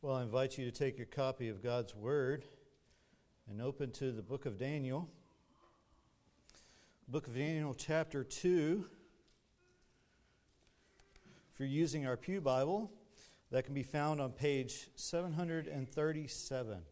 Well, I invite you to take your copy of God's Word and open to the book of Daniel. Book of Daniel, chapter 2. If you're using our Pew Bible, that can be found on page 737.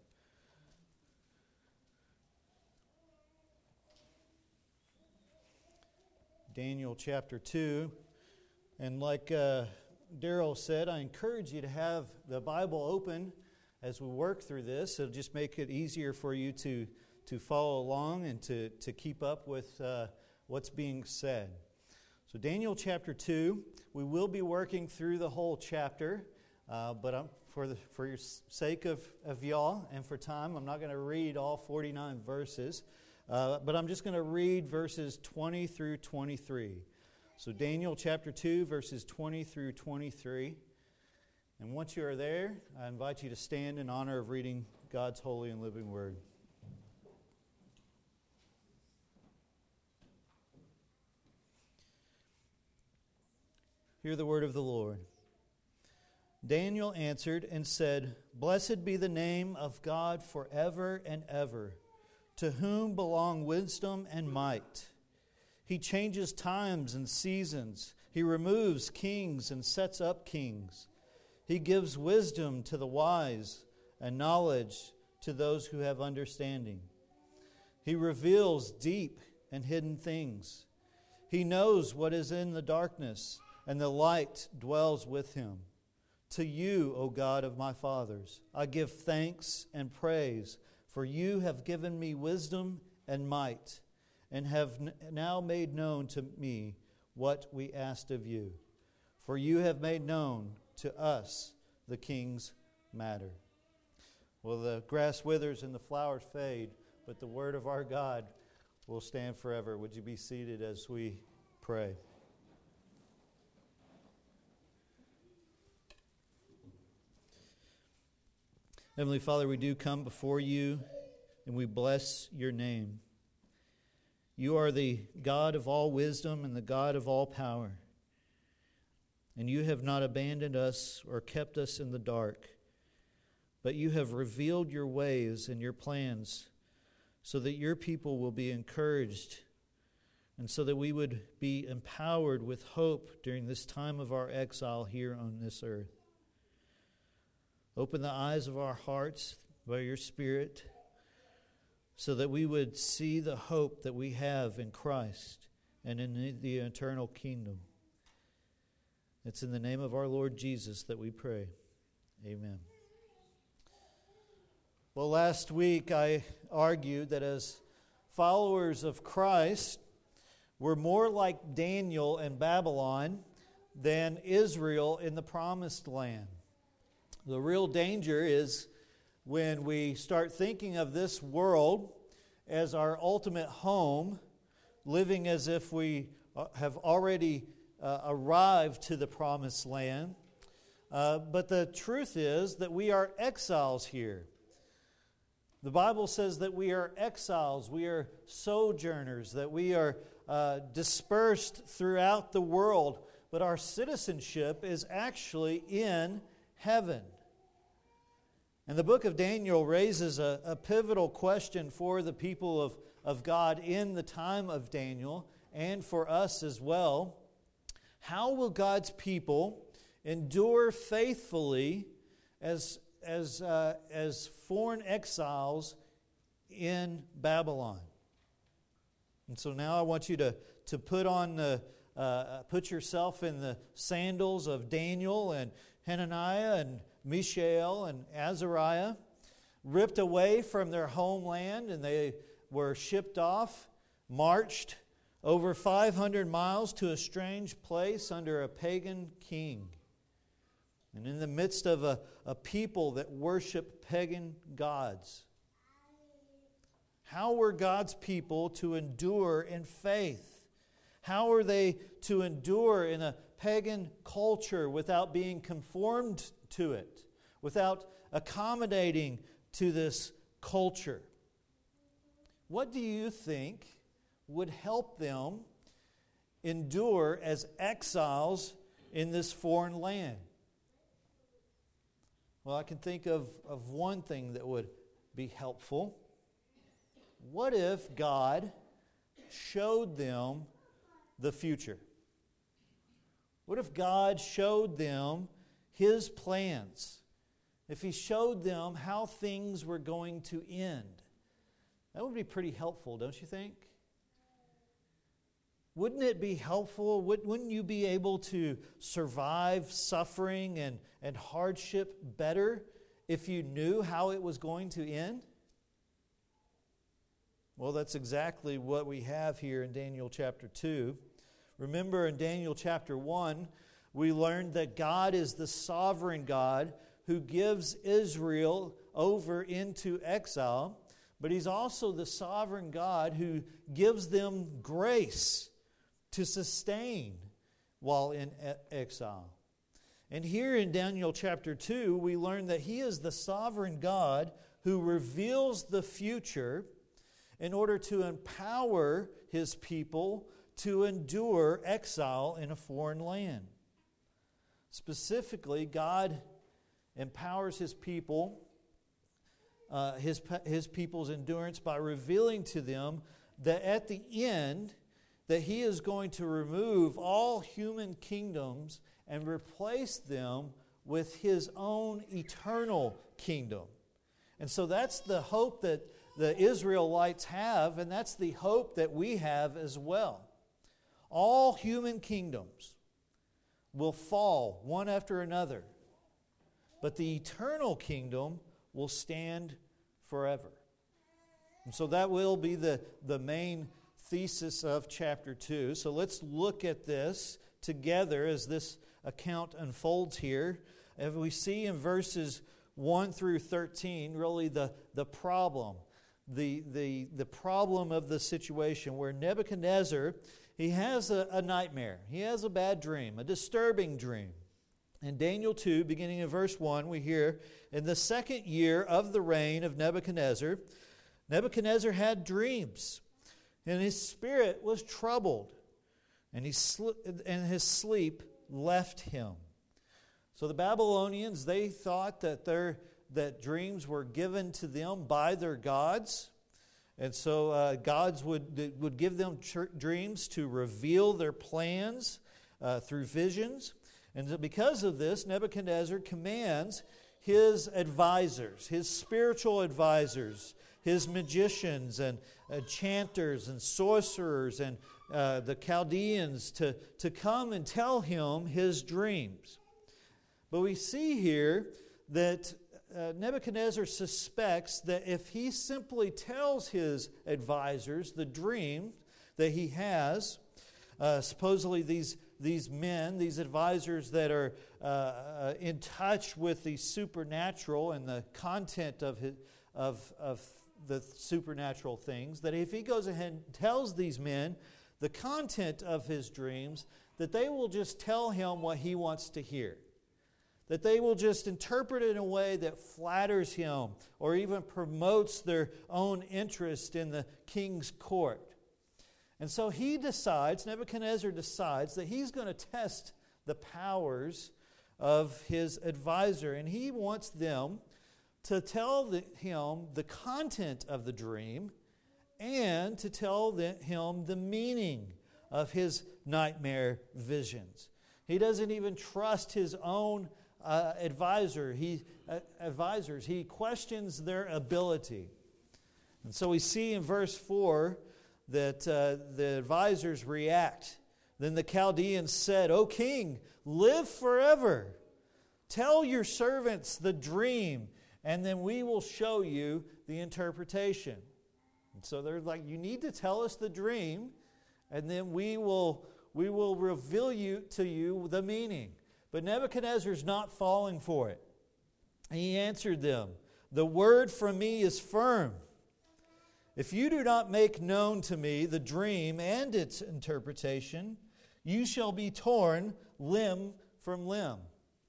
Daniel chapter 2. And like Daryl said, I encourage you to have the Bible open as we work through this. It'll just make it easier for you to follow along and to keep up with what's being said. So Daniel chapter 2, we will be working through the whole chapter, but for your sake of y'all and for time, I'm not going to read all 49 verses, but I'm just going to read verses 20 through 23. So Daniel chapter 2, verses 20 through 23. And once you are there, I invite you to stand in honor of reading God's holy and living word. Hear the word of the Lord. Daniel answered and said, "Blessed be the name of God forever and ever, to whom belong wisdom and might. He changes times and seasons. He removes kings and sets up kings. He gives wisdom to the wise and knowledge to those who have understanding. He reveals deep and hidden things. He knows what is in the darkness, and the light dwells with him. To you, O God of my fathers, I give thanks and praise, for you have given me wisdom and might, and have now made known to me what we asked of you. For you have made known to us the king's matter." Well, the grass withers and the flowers fade, but the word of our God will stand forever. Would you be seated as we pray? Heavenly Father, we do come before you and we bless your name. You are the God of all wisdom and the God of all power. And you have not abandoned us or kept us in the dark, but you have revealed your ways and your plans so that your people will be encouraged and so that we would be empowered with hope during this time of our exile here on this earth. Open the eyes of our hearts by your Spirit, so that we would see the hope that we have in Christ and in the eternal kingdom. It's in the name of our Lord Jesus that we pray. Amen. Well, last week I argued that as followers of Christ, we're more like Daniel in Babylon than Israel in the Promised Land. The real danger is when we start thinking of this world as our ultimate home, living as if we have already arrived to the promised land. But the truth is that we are exiles here. The Bible says that we are exiles, we are sojourners, that we are dispersed throughout the world, but our citizenship is actually in heaven. And the book of Daniel raises a pivotal question for the people of God in the time of Daniel and for us as well. How will God's people endure faithfully as foreign exiles in Babylon? And so now I want you to put yourself in the sandals of Daniel and Hananiah and Mishael and Azariah, ripped away from their homeland, and they were shipped off, marched over 500 miles to a strange place under a pagan king. And in the midst of a people that worship pagan gods. How were God's people to endure in faith? How are they to endure in a pagan culture without being conformed to it, without accommodating to this culture? What do you think would help them endure as exiles in this foreign land? Well, I can think of one thing that would be helpful. What if God showed them the future? What if God showed them His plans? If He showed them how things were going to end? That would be pretty helpful, don't you think? Wouldn't it be helpful? Wouldn't you be able to survive suffering and hardship better if you knew how it was going to end? Well, that's exactly what we have here in Daniel chapter 2. Remember in Daniel chapter 1, we learned that God is the sovereign God who gives Israel over into exile, but He's also the sovereign God who gives them grace to sustain while in exile. And here in Daniel chapter 2, we learn that He is the sovereign God who reveals the future in order to empower His people to endure exile in a foreign land. Specifically, God empowers His people, His people's endurance by revealing to them that at the end, that He is going to remove all human kingdoms and replace them with His own eternal kingdom. And so that's the hope that the Israelites have, and that's the hope that we have as well. All human kingdoms will fall one after another, but the eternal kingdom will stand forever. And so that will be the main thesis of chapter 2. So let's look at this together as this account unfolds here. As we see in verses 1 through 13, really the problem, the problem of the situation where Nebuchadnezzar, he has a nightmare. He has a bad dream, a disturbing dream. In Daniel 2, beginning in verse 1, we hear, in the second year of the reign of Nebuchadnezzar, Nebuchadnezzar had dreams, and his spirit was troubled, and his sleep left him. So the Babylonians, they thought that dreams were given to them by their gods, and so gods would give them dreams to reveal their plans through visions. And so because of this, Nebuchadnezzar commands his advisors, his spiritual advisors, his magicians and enchanters and sorcerers and the Chaldeans to come and tell him his dreams. But we see here that Nebuchadnezzar suspects that if he simply tells his advisors the dream that he has, supposedly these men, these advisors that are in touch with the supernatural and the content of the supernatural things, that if he goes ahead and tells these men the content of his dreams, that they will just tell him what he wants to hear. That they will just interpret it in a way that flatters him or even promotes their own interest in the king's court. And so Nebuchadnezzar decides that he's going to test the powers of his advisor. And he wants them to tell him the content of the dream and to tell him the meaning of his nightmare visions. He doesn't even trust his own advisors. He questions their ability. And so we see in verse 4 that the advisors react. Then the Chaldeans said, "O king, live forever. Tell your servants the dream, and then we will show you the interpretation." And so they're like, you need to tell us the dream, and then we will reveal to you the meaning. But Nebuchadnezzar's not falling for it. He answered them, "The word from me is firm. If you do not make known to me the dream and its interpretation, you shall be torn limb from limb,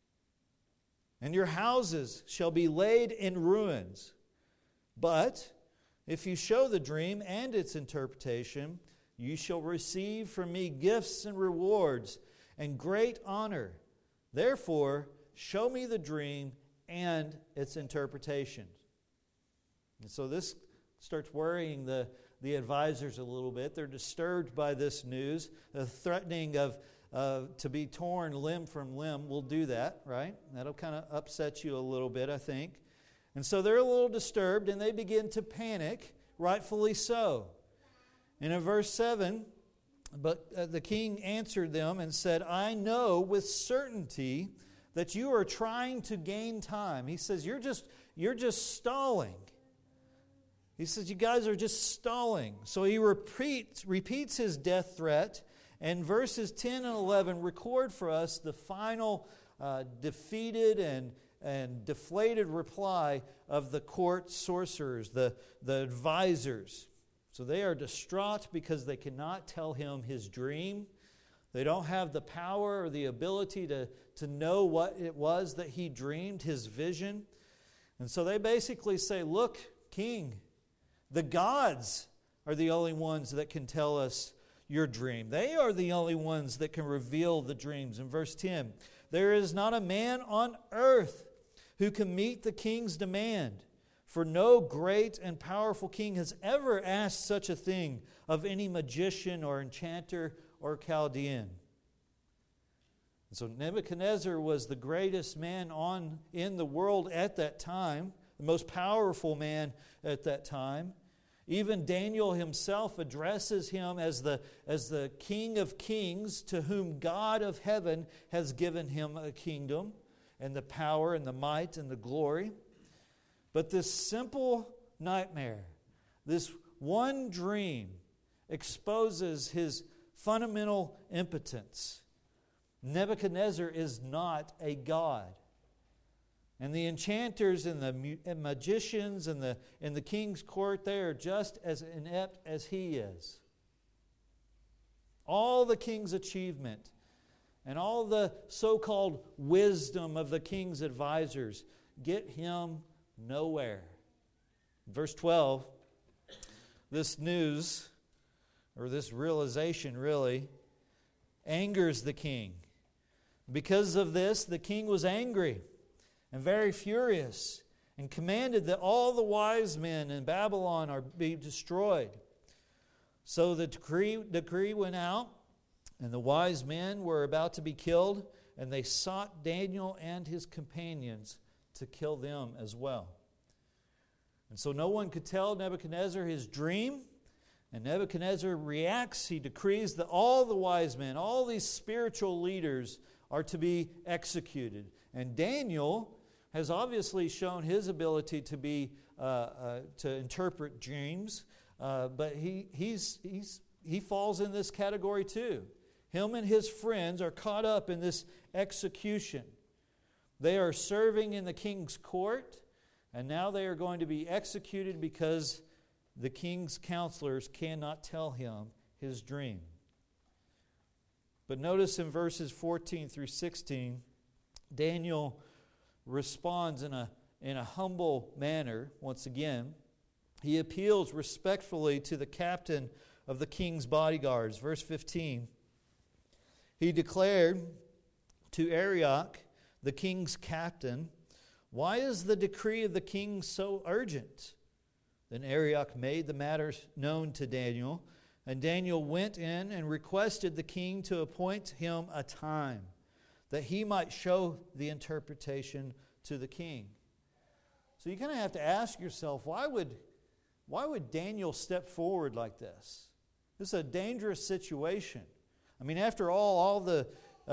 and your houses shall be laid in ruins. But if you show the dream and its interpretation, you shall receive from me gifts and rewards and great honor. Therefore, show me the dream and its interpretation. And so this starts worrying the advisors a little bit. They're disturbed by this news. The threatening of to be torn limb from limb will do that, right? That'll kind of upset you a little bit, I think. And so they're a little disturbed, and they begin to panic, rightfully so. And in verse 7, but the king answered them and said, I know with certainty that you are trying to gain time. He says, you're just stalling. He says, you guys are just stalling. So he repeats his death threat, and verses 10 and 11 record for us the final defeated and deflated reply of the court sorcerers, the advisors. So they are distraught because they cannot tell him his dream. They don't have the power or the ability to know what it was that he dreamed, his vision. And so they basically say, look, king, the gods are the only ones that can tell us your dream. They are the only ones that can reveal the dreams. In verse 10, there is not a man on earth who can meet the king's demand, for no great and powerful king has ever asked such a thing of any magician or enchanter or Chaldean. And so Nebuchadnezzar was the greatest man in the world at that time, the most powerful man at that time. Even Daniel himself addresses him as the King of Kings, to whom God of heaven has given him a kingdom and the power and the might and the glory. But this simple nightmare, this one dream, exposes his fundamental impotence. Nebuchadnezzar is not a god. And the enchanters and the magicians and the king's court, they are just as inept as he is. All the king's achievement and all the so-called wisdom of the king's advisors get him nowhere. Verse 12, this news, or this realization really, angers the king. Because of this, the king was angry and very furious, and commanded that all the wise men in Babylon be destroyed. So the decree went out, and the wise men were about to be killed, and they sought Daniel and his companions to kill them as well. And so no one could tell Nebuchadnezzar his dream, and Nebuchadnezzar reacts. He decrees that all the wise men, all these spiritual leaders, are to be executed. And Daniel has obviously shown his ability to interpret dreams, but he falls in this category too. Him and his friends are caught up in this execution. They are serving in the king's court, and now they are going to be executed because the king's counselors cannot tell him his dream. But notice in verses 14 through 16, Daniel responds in a humble manner once again. He appeals respectfully to the captain of the king's bodyguards. Verse 15, he declared to Arioch, the king's captain, "Why is the decree of the king so urgent?" Then Arioch made the matter known to Daniel, and Daniel went in and requested the king to appoint him a time, that he might show the interpretation to the king. So you kind of have to ask yourself, why would Daniel step forward like this? This is a dangerous situation. I mean, after all the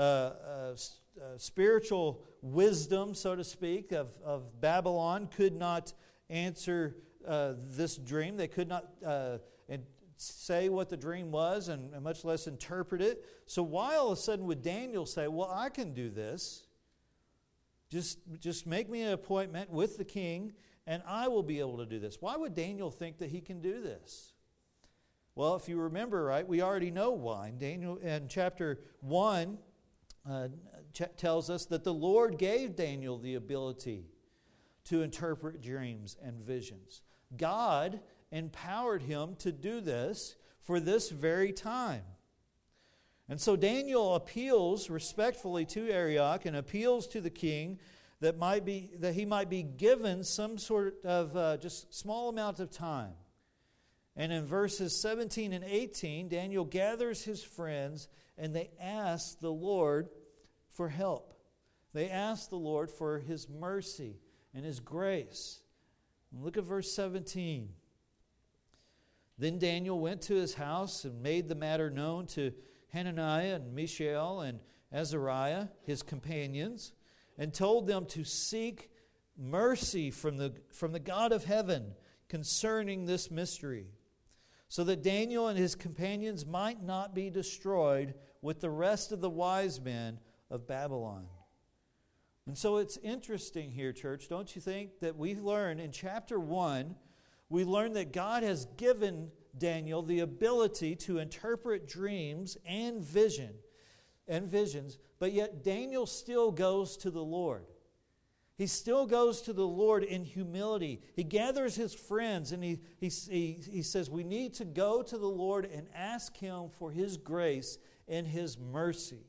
spiritual wisdom, so to speak, of Babylon could not answer this dream. They could not say what the dream was, and much less interpret it. So why all of a sudden would Daniel say, well, I can do this. Just make me an appointment with the king, and I will be able to do this. Why would Daniel think that he can do this? Well, if you remember, right, we already know why. Daniel in chapter 1 tells us that the Lord gave Daniel the ability to interpret dreams and visions. God empowered him to do this for this very time. And so Daniel appeals respectfully to Arioch and appeals to the king that he might be given some sort of just small amount of time. And in verses 17 and 18, Daniel gathers his friends and they ask the Lord for help. They ask the Lord for His mercy and His grace. And look at verse 17. Then Daniel went to his house and made the matter known to Hananiah and Mishael and Azariah, his companions, and told them to seek mercy from the God of heaven concerning this mystery, so that Daniel and his companions might not be destroyed with the rest of the wise men of Babylon. And so it's interesting here, church, don't you think, that we learn in chapter 1, we learn that God has given Daniel the ability to interpret dreams and visions, but yet Daniel still goes to the Lord. He still goes to the Lord in humility. He gathers his friends and he says, we need to go to the Lord and ask Him for His grace and His mercy.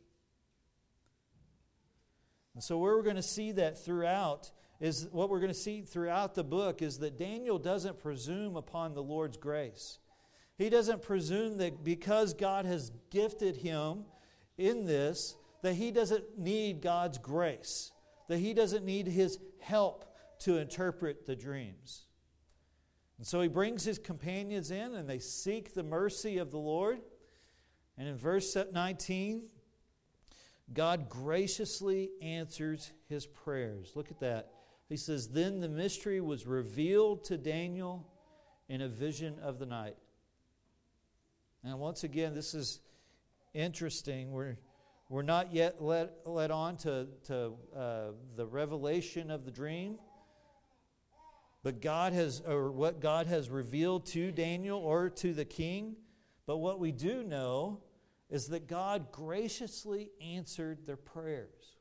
And so where we're going to see that throughout is what we're going to see throughout the book is that Daniel doesn't presume upon the Lord's grace. He doesn't presume that because God has gifted him in this, that he doesn't need God's grace, that he doesn't need His help to interpret the dreams. And so he brings his companions in and they seek the mercy of the Lord. And in verse 19, God graciously answers his prayers. Look at that. He says, then the mystery was revealed to Daniel in a vision of the night. And once again, this is interesting. We're not yet led on to the revelation of the dream. But what God has revealed to Daniel or to the king. But what we do know is that God graciously answered their prayers.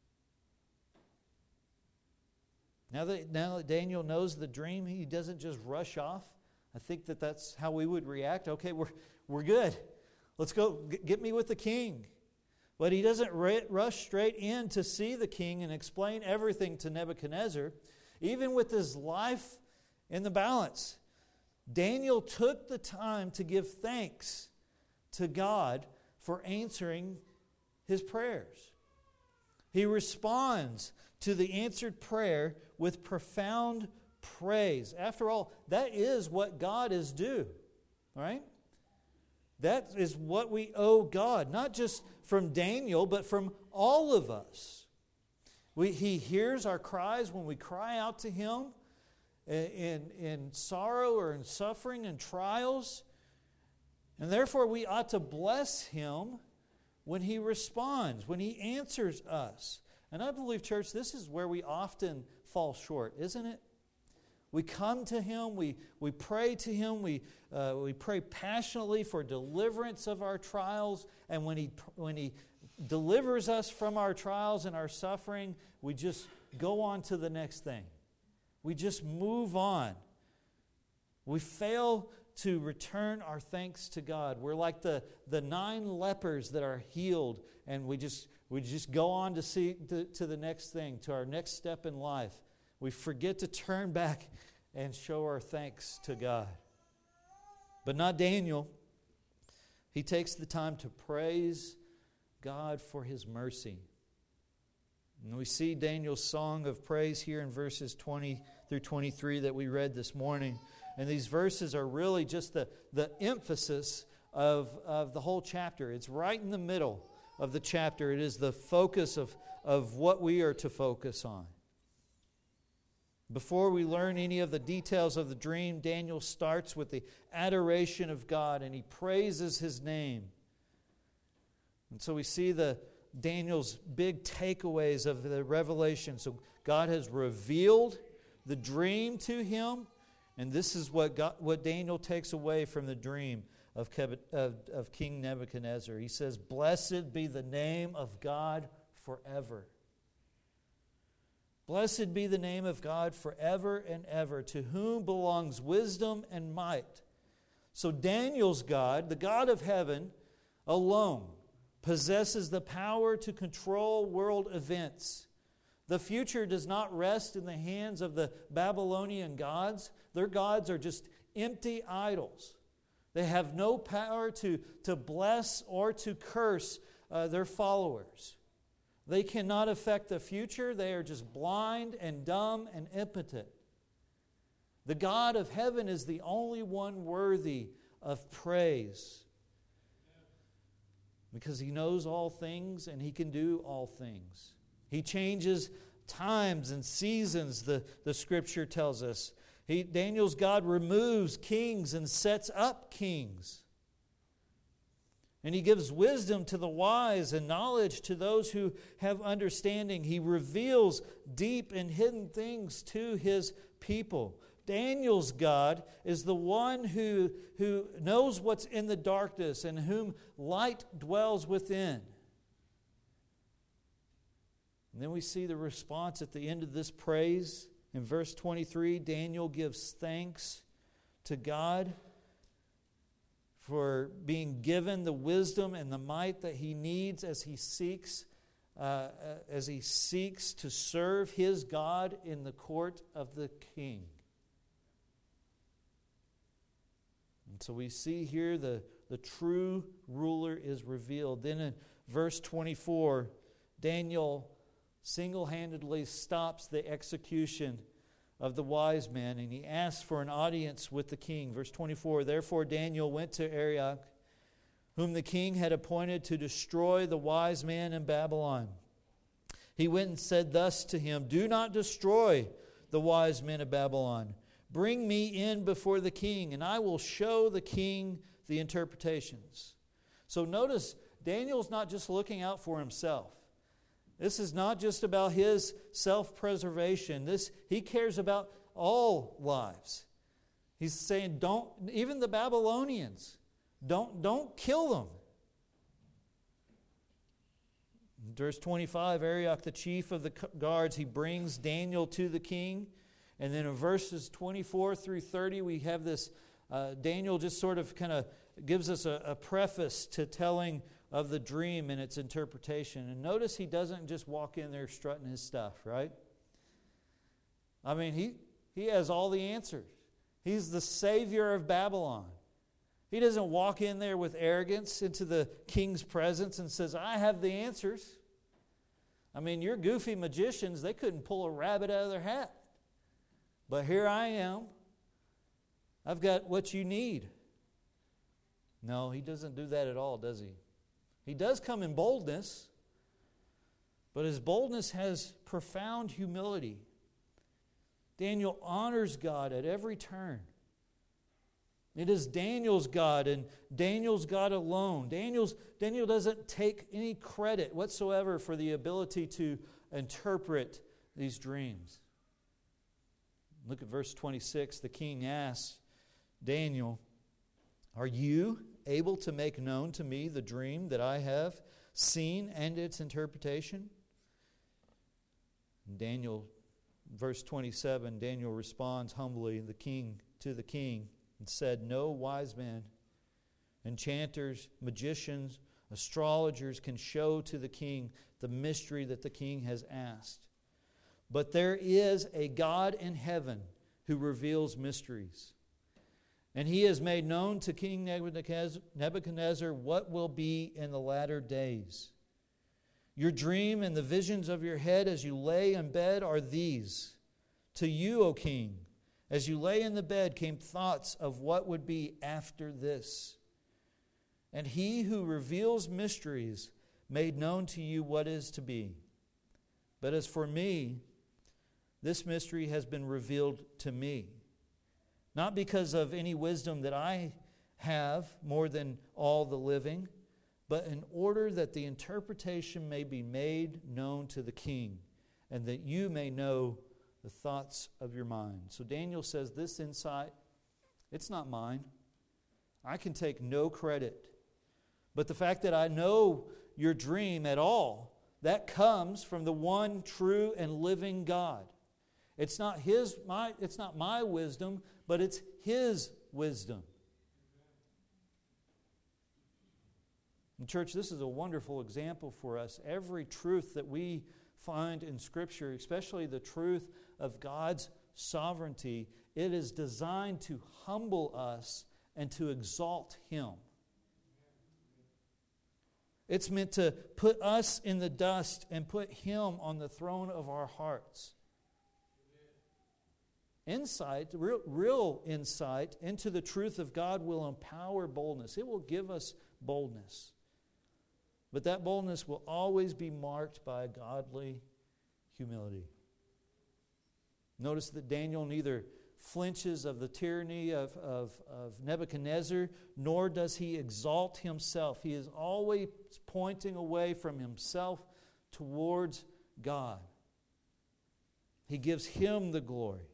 Now that Daniel knows the dream, he doesn't just rush off. I think that's how we would react. Okay, we're good. Let's go get me with the king. But he doesn't rush straight in to see the king and explain everything to Nebuchadnezzar. Even with his life in the balance, Daniel took the time to give thanks to God for answering his prayers. He responds to the answered prayer with profound praise. After all, that is what God is due, right? That is what we owe God, not just from Daniel, but from all of us. He hears our cries when we cry out to Him in sorrow or in suffering and trials. And therefore we ought to bless Him when He responds, when He answers us. And I believe, church, this is where we often fall short, isn't it? We come to Him, we pray to Him, we pray passionately for deliverance of our trials, and when He delivers us from our trials and our suffering, we just go on to the next thing. We just move on. We fail to return our thanks to God. We're like the 9 lepers that are healed, and we just go on to the next thing, to our next step in life. We forget to turn back and show our thanks to God. But not Daniel. He takes the time to praise God for His mercy. And we see Daniel's song of praise here in verses 20 through 23 that we read this morning. And these verses are really just the emphasis of the whole chapter. It's right in the middle of the chapter. It is the focus of what we are to focus on. Before we learn any of the details of the dream, Daniel starts with the adoration of God and he praises His name. And so we see Daniel's big takeaways of the revelation. So God has revealed the dream to him, and this is what Daniel takes away from the dream of King Nebuchadnezzar. He says, "Blessed be the name of God forever." Blessed be the name of God forever and ever, to whom belongs wisdom and might. So Daniel's God, the God of heaven alone, possesses the power to control world events. The future does not rest in the hands of the Babylonian gods. Their gods are just empty idols. They have no power to bless or to curse their followers. They cannot affect the future. They are just blind and dumb and impotent. The God of heaven is the only one worthy of praise, because He knows all things and He can do all things. He changes times and seasons, the Scripture tells us. Daniel's God removes kings and sets up kings. And He gives wisdom to the wise and knowledge to those who have understanding. He reveals deep and hidden things to His people. Daniel's God is the one who knows what's in the darkness and whom light dwells within. And then we see the response at the end of this praise. In verse 23, Daniel gives thanks to God for being given the wisdom and the might that he needs as he seeks to serve his God in the court of the king. And so we see here the true ruler is revealed. Then in verse 24, Daniel single-handedly stops the execution of the wise men, and he asks for an audience with the king. Verse 24, therefore Daniel went to Arioch, whom the king had appointed to destroy the wise men in Babylon. He went and said thus to him, do not destroy the wise men of Babylon. Bring me in before the king, and I will show the king the interpretations. So notice, Daniel's not just looking out for himself. This is not just about his self-preservation. He cares about all lives. He's saying, don't, even the Babylonians, don't kill them. In verse 25, Arioch, the chief of the guards, he brings Daniel to the king. And then in verses 24 through 30, we have this, Daniel just sort of kind of gives us a preface to telling of the dream and its interpretation. And notice he doesn't just walk in there strutting his stuff, right? I mean, he has all the answers. He's the savior of Babylon. He doesn't walk in there with arrogance into the king's presence and says, I have the answers. I mean, your goofy magicians, they couldn't pull a rabbit out of their hat. But here I am. I've got what you need. No, he doesn't do that at all, does he? He does come in boldness, but his boldness has profound humility. Daniel honors God at every turn. It is Daniel's God and Daniel's God alone. Daniel doesn't take any credit whatsoever for the ability to interpret these dreams. Look at verse 26. The king asks Daniel, are you able to make known to me the dream that I have seen and its interpretation? And Daniel, verse 27, Daniel responds humbly to the king and said, no wise men, enchanters, magicians, astrologers can show to the king the mystery that the king has asked. But there is a God in heaven who reveals mysteries. And he has made known to King Nebuchadnezzar what will be in the latter days. Your dream and the visions of your head as you lay in bed are these. To you, O king, as you lay in the bed came thoughts of what would be after this. And he who reveals mysteries made known to you what is to be. But as for me, this mystery has been revealed to me, not because of any wisdom that I have more than all the living, but in order that the interpretation may be made known to the king, and that you may know the thoughts of your mind. So Daniel says, this insight, it's not mine. I can take no credit. But the fact that I know your dream at all, that comes from the one true and living God. It's not my wisdom, but it's His wisdom. And church, this is a wonderful example for us. Every truth that we find in Scripture, especially the truth of God's sovereignty, it is designed to humble us and to exalt Him. It's meant to put us in the dust and put Him on the throne of our hearts. Insight, real insight into the truth of God will empower boldness. It will give us boldness. But that boldness will always be marked by godly humility. Notice that Daniel neither flinches of the tyranny of Nebuchadnezzar, nor does he exalt himself. He is always pointing away from himself towards God. He gives Him the glory.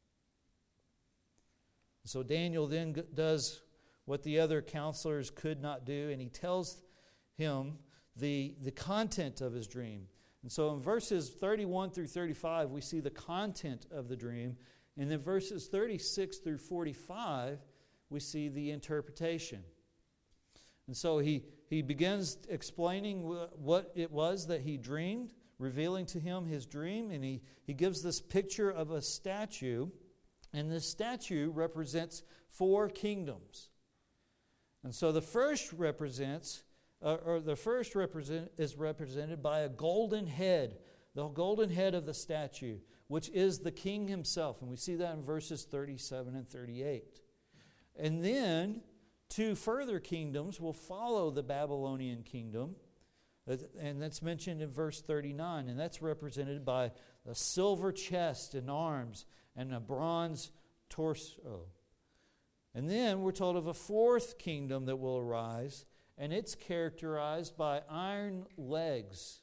So Daniel then does what the other counselors could not do, and he tells him the content of his dream. And so in verses 31 through 35, we see the content of the dream. And then verses 36 through 45, we see the interpretation. And so he begins explaining what it was that he dreamed, revealing to him his dream, and he gives this picture of a statue. And this statue represents 4 kingdoms. And so the first is represented by a golden head, the golden head of the statue, which is the king himself. And we see that in verses 37 and 38. And then 2 further kingdoms will follow the Babylonian kingdom, and that's mentioned in verse 39. And that's represented by a silver chest and arms and a bronze torso. And then we're told of a 4th kingdom that will arise, and it's characterized by iron legs.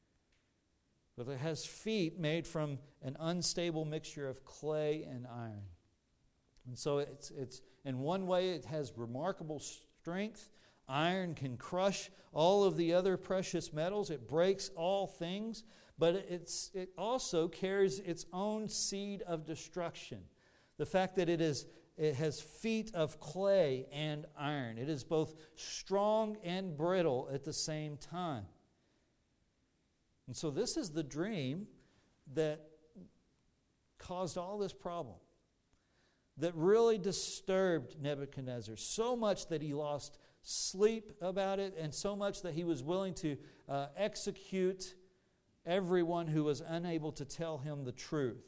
But it has feet made from an unstable mixture of clay and iron. And so it's in one way it has remarkable strength. Iron can crush all of the other precious metals. It breaks all things. But it also carries its own seed of destruction. The fact that it has feet of clay and iron. It is both strong and brittle at the same time. And so this is the dream that caused all this problem, that really disturbed Nebuchadnezzar so much that he lost sleep about it, and so much that he was willing to execute everyone who was unable to tell him the truth.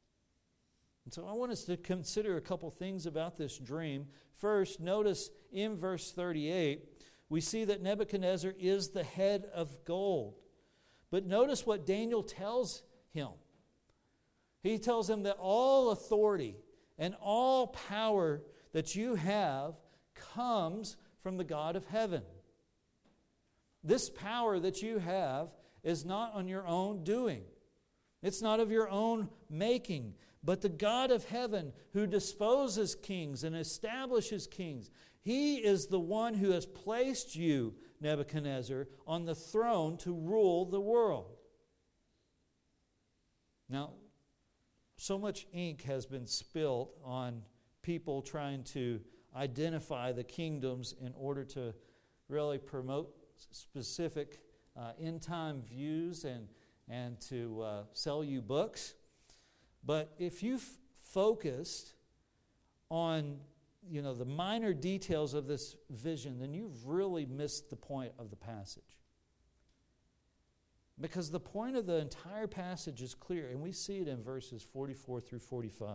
And so I want us to consider a couple things about this dream. First, notice in verse 38, we see that Nebuchadnezzar is the head of gold. But notice what Daniel tells him. He tells him that all authority and all power that you have comes from the God of heaven. This power that you have is not on your own doing. It's not of your own making, but the God of heaven who disposes kings and establishes kings. He is the one who has placed you, Nebuchadnezzar, on the throne to rule the world. Now, so much ink has been spilled on people trying to identify the kingdoms in order to really promote specific end-time views and to sell you books. But if you've focused on the minor details of this vision, then you've really missed the point of the passage. Because the point of the entire passage is clear, and we see it in verses 44 through 45.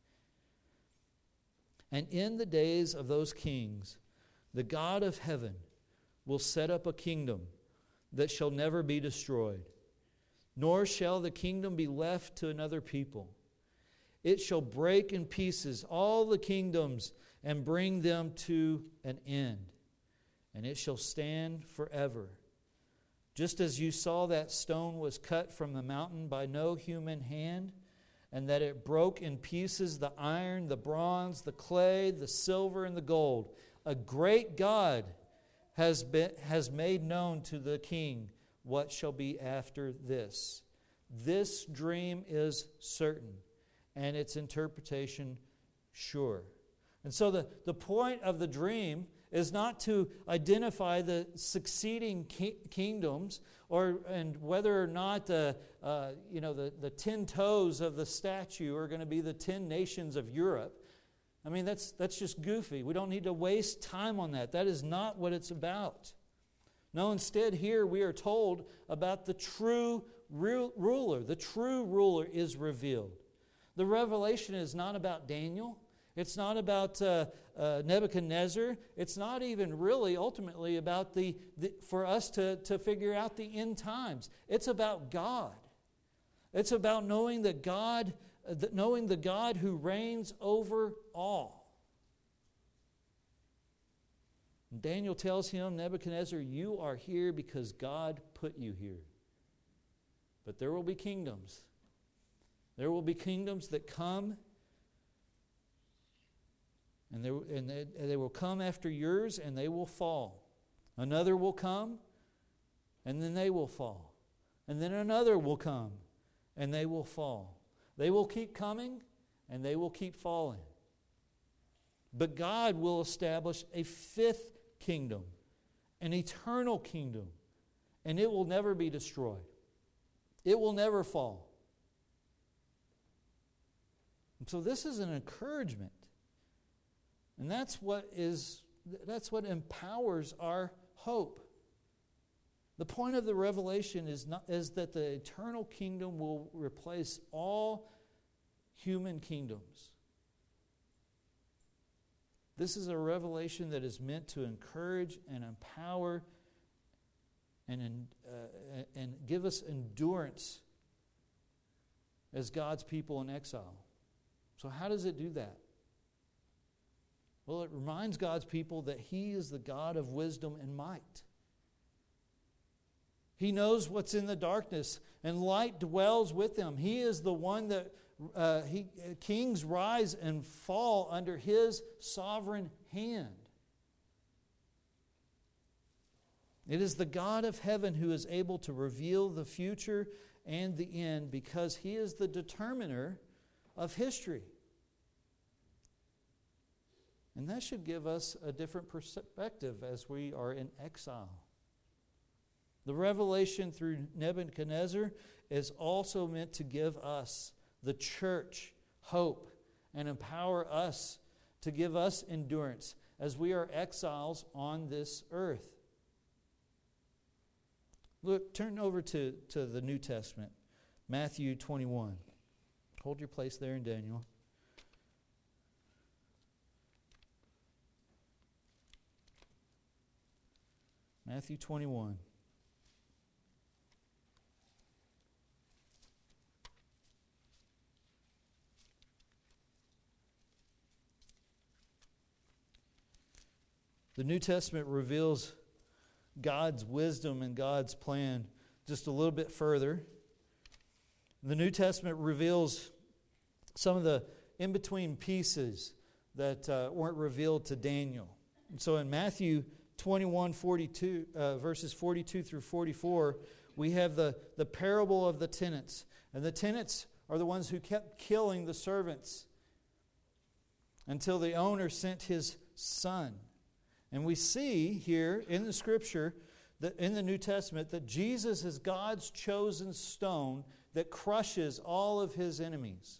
And in the days of those kings, the God of heaven will set up a kingdom that shall never be destroyed, nor shall the kingdom be left to another people. It shall break in pieces all the kingdoms and bring them to an end, and it shall stand forever. Just as you saw that stone was cut from the mountain by no human hand, and that it broke in pieces the iron, the bronze, the clay, the silver, and the gold, a great God has made known to the king what shall be after this. This dream is certain, and its interpretation sure. And so the point of the dream is not to identify the succeeding kingdoms and whether or not the 10 toes of the statue are going to be the 10 nations of Europe. I mean, that's just goofy. We don't need to waste time on that. That is not what it's about. No, instead here we are told about the true ruler. The true ruler is revealed. The revelation is not about Daniel. It's not about Nebuchadnezzar. It's not even really ultimately about for us to figure out the end times. It's about God. It's about knowing the God who reigns over all. Daniel tells him, Nebuchadnezzar, you are here because God put you here. But there will be kingdoms. There will be kingdoms that come, and they will come after yours, and they will fall. Another will come, and then they will fall. And then another will come, and they will fall. They will keep coming, and they will keep falling. But God will establish a fifth kingdom, an eternal kingdom, and it will never be destroyed. It will never fall. And so this is an encouragement. And that's what empowers our hope. The point of the revelation is that the eternal kingdom will replace all human kingdoms. This is a revelation that is meant to encourage and empower and give us endurance as God's people in exile. So how does it do that? Well, it reminds God's people that He is the God of wisdom and might. He knows what's in the darkness, and light dwells with Him. He is the one that kings rise and fall under His sovereign hand. It is the God of heaven who is able to reveal the future and the end because He is the determiner of history. And that should give us a different perspective as we are in exile. The revelation through Nebuchadnezzar is also meant to give us, the church, hope and empower us to give us endurance as we are exiles on this earth. Look, turn over to the New Testament, Matthew 21. Hold your place there in Daniel. Matthew 21. The New Testament reveals God's wisdom and God's plan just a little bit further. The New Testament reveals some of the in-between pieces that weren't revealed to Daniel. And so in Matthew 21, verses 42 through 44, we have the parable of the tenants. And the tenants are the ones who kept killing the servants until the owner sent his son. And we see here in the Scripture, that in the New Testament, that Jesus is God's chosen stone that crushes all of His enemies.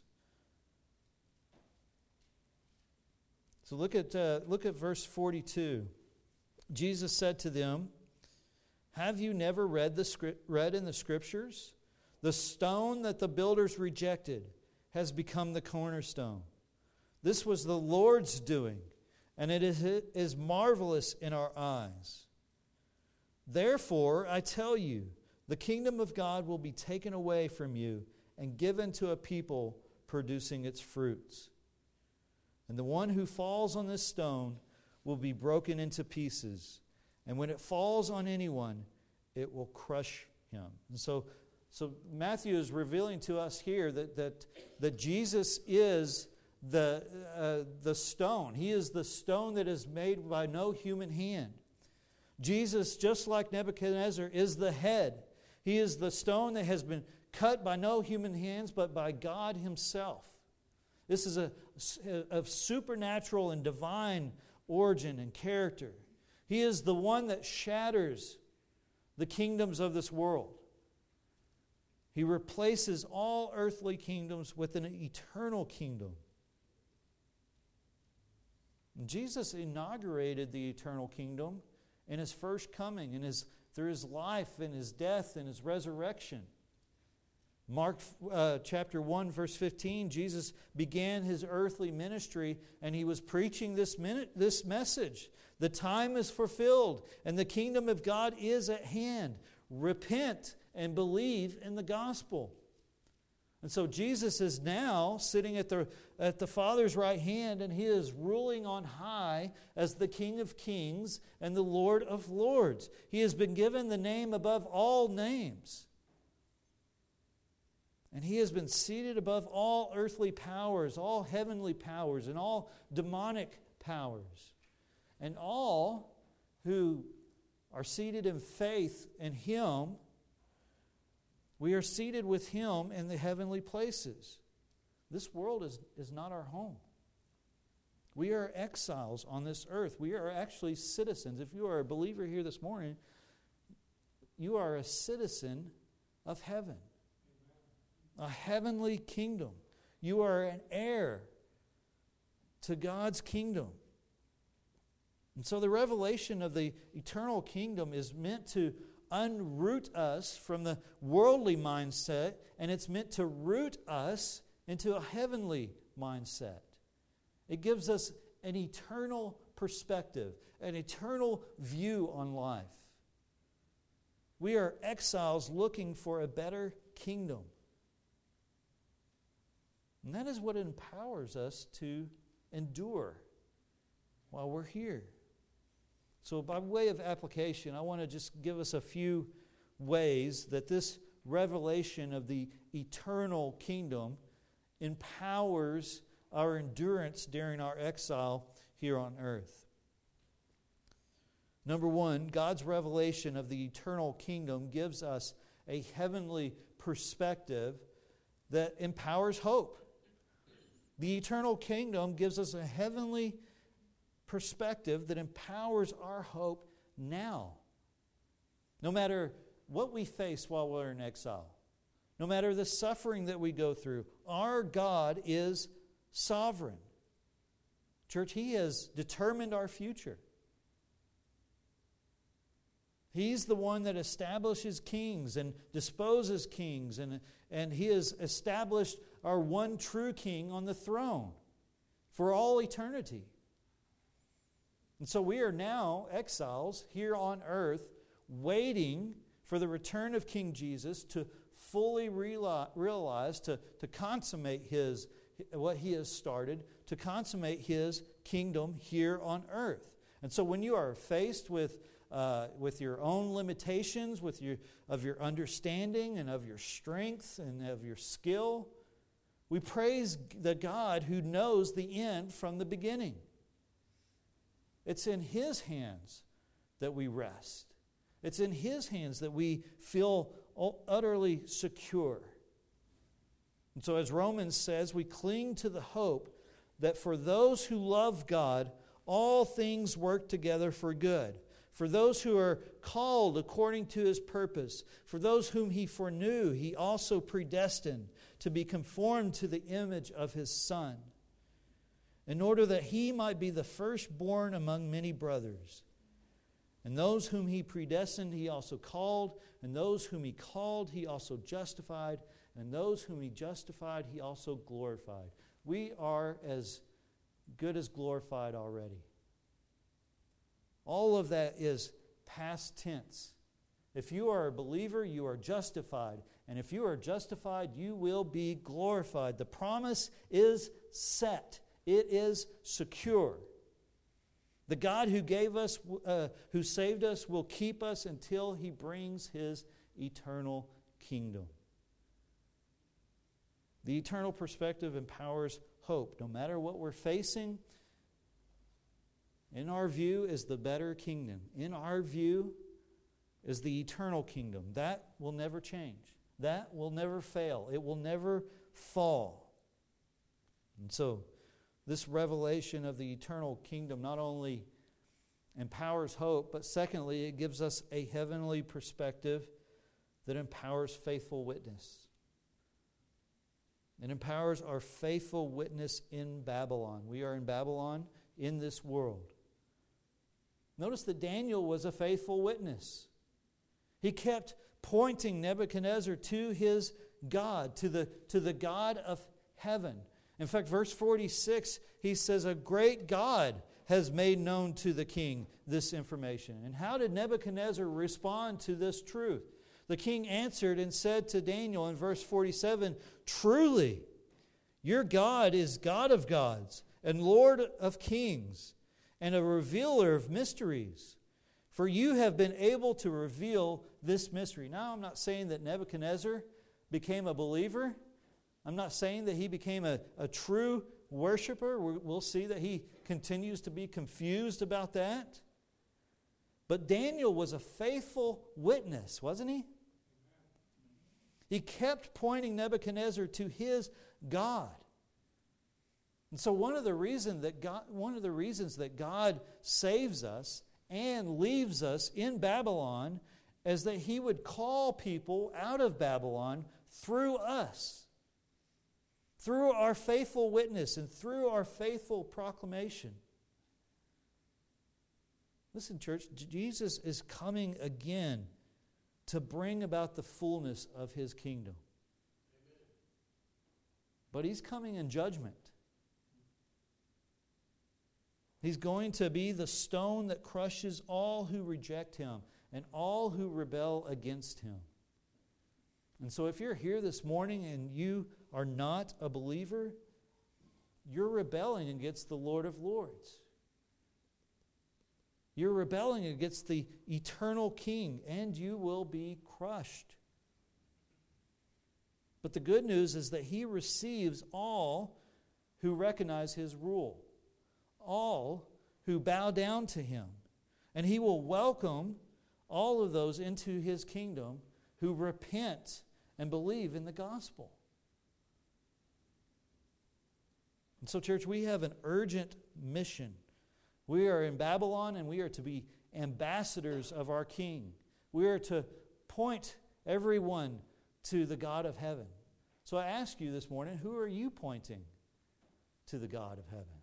So look at verse 42. Jesus said to them, "Have you never read in the Scriptures? The stone that the builders rejected has become the cornerstone. This was the Lord's doing, and it is marvelous in our eyes. Therefore, I tell you, the kingdom of God will be taken away from you and given to a people producing its fruits. And the one who falls on this stone will be broken into pieces. And when it falls on anyone, it will crush him." And so Matthew is revealing to us here that Jesus is the stone. He is the stone that is made by no human hand. Jesus, just like Nebuchadnezzar, is the head. He is the stone that has been cut by no human hands, but by God Himself. This is a supernatural and divine origin and character. He is the one that shatters the kingdoms of this world. He replaces all earthly kingdoms with an eternal kingdom. And Jesus inaugurated the eternal kingdom in His first coming, through His life and His death and His resurrection. Mark chapter 1, verse 15, Jesus began His earthly ministry and He was preaching this message. The time is fulfilled and the kingdom of God is at hand. Repent and believe in the gospel. And so Jesus is now sitting at the Father's right hand, and He is ruling on high as the King of kings and the Lord of lords. He has been given the name above all names. And He has been seated above all earthly powers, all heavenly powers, and all demonic powers. And all who are seated in faith in Him, we are seated with Him in the heavenly places. This world is not our home. We are exiles on this earth. We are actually citizens. If you are a believer here this morning, you are a citizen of heaven. A heavenly kingdom. You are an heir to God's kingdom. And so the revelation of the eternal kingdom is meant to unroot us from the worldly mindset, and it's meant to root us into a heavenly mindset. It gives us an eternal perspective, an eternal view on life. We are exiles looking for a better kingdom. And that is what empowers us to endure while we're here. So by way of application, I want to just give us a few ways that this revelation of the eternal kingdom empowers our endurance during our exile here on earth. Number one, God's revelation of the eternal kingdom gives us a heavenly perspective that empowers hope. The eternal kingdom gives us a heavenly perspective that empowers our hope now. No matter what we face while we're in exile, no matter the suffering that we go through, our God is sovereign. Church, He has determined our future. He's the one that establishes kings and disposes kings, and He has established our one true King on the throne for all eternity. And so we are now exiles here on earth, waiting for the return of King Jesus to fully realize, to consummate what He has started, to consummate His kingdom here on earth. And so when you are faced with your own limitations, of your understanding and of your strength and of your skill, we praise the God who knows the end from the beginning. It's in His hands that we rest. It's in His hands that we feel utterly secure. And so as Romans says, we cling to the hope that for those who love God, all things work together for good. For those who are called according to His purpose, for those whom He foreknew, He also predestined to be conformed to the image of His Son, in order that He might be the firstborn among many brothers. And those whom He predestined, He also called. And those whom He called, He also justified. And those whom He justified, He also glorified. We are as good as glorified already. All of that is past tense. If you are a believer, you are justified. And if you are justified, you will be glorified. The promise is set. It is secure. The God who gave us, who saved us, will keep us until He brings His eternal kingdom. The eternal perspective empowers hope. No matter what we're facing, in our view is the better kingdom. In our view is the eternal kingdom. That will never change. That will never fail. It will never fall. And so, This revelation of the eternal kingdom not only empowers hope, but secondly, it gives us a heavenly perspective that empowers faithful witness. It empowers our faithful witness in Babylon. We are in Babylon in this world. Notice that Daniel was a faithful witness. He kept pointing Nebuchadnezzar to his God, to the God of heaven. In fact, verse 46, he says, a great God has made known to the king this information. And how did Nebuchadnezzar respond to this truth? The king answered and said to Daniel in verse 47, truly, your God is God of gods and Lord of kings and a revealer of mysteries. For you have been able to reveal this mystery. Now, I'm not saying that Nebuchadnezzar became a believer. I'm not saying that he became a true worshiper. We'll see that he continues to be confused about that. But Daniel was a faithful witness, wasn't he? He kept pointing Nebuchadnezzar to his God. And so one of the reasons that God saves us and leaves us in Babylon is that He would call people out of Babylon through us, through our faithful witness and through our faithful proclamation. Listen, church, Jesus is coming again to bring about the fullness of His kingdom. But He's coming in judgment. He's going to be the stone that crushes all who reject Him and all who rebel against Him. And so if you're here this morning and you are not a believer, you're rebelling against the Lord of Lords. You're rebelling against the eternal King, and you will be crushed. But the good news is that He receives all who recognize His rule, all who bow down to Him. And He will welcome all of those into His kingdom who repent and believe in the gospel. And so, church, we have an urgent mission. We are in Babylon, and we are to be ambassadors of our King. We are to point everyone to the God of heaven. So I ask you this morning, who are you pointing to the God of heaven?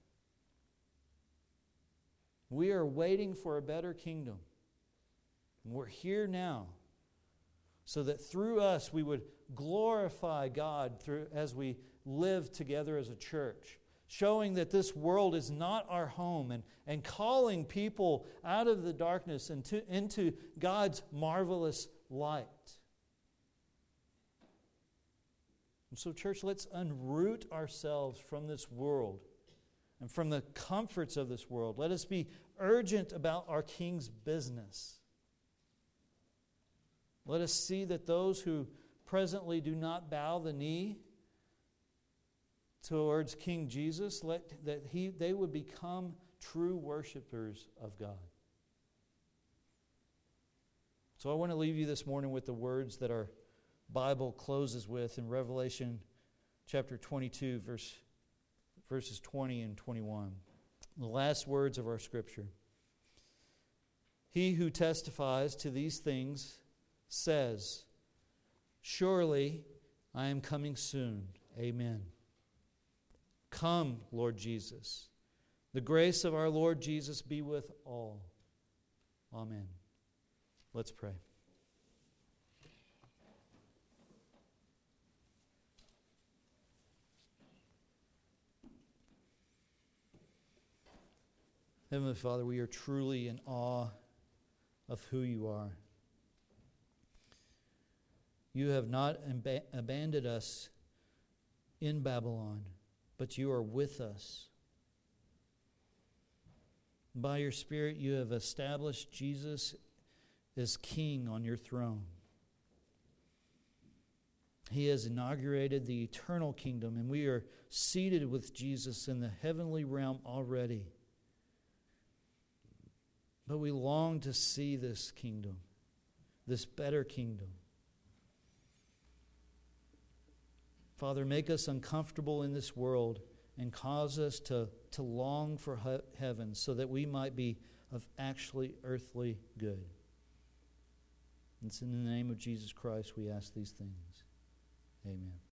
We are waiting for a better kingdom. And we're here now so that through us we would glorify God as we live together as a church, showing that this world is not our home and calling people out of the darkness into God's marvelous light. And so, church, let's unroot ourselves from this world and from the comforts of this world. Let us be urgent about our King's business. Let us see that those who presently do not bow the knee towards King Jesus, they would become true worshipers of God. So I want to leave you this morning with the words that our Bible closes with in Revelation chapter 22, verses 20 and 21. The last words of our scripture. He who testifies to these things says, surely I am coming soon. Amen. Come, Lord Jesus. The grace of our Lord Jesus be with all. Amen. Let's pray. Heavenly Father, we are truly in awe of who You are. You have not abandoned us in Babylon, but You are with us. By Your Spirit, You have established Jesus as King on Your throne. He has inaugurated the eternal kingdom, and we are seated with Jesus in the heavenly realm already. But we long to see this kingdom, this better kingdom. Father, make us uncomfortable in this world and cause us to long for heaven so that we might be of actually earthly good. It's in the name of Jesus Christ we ask these things. Amen.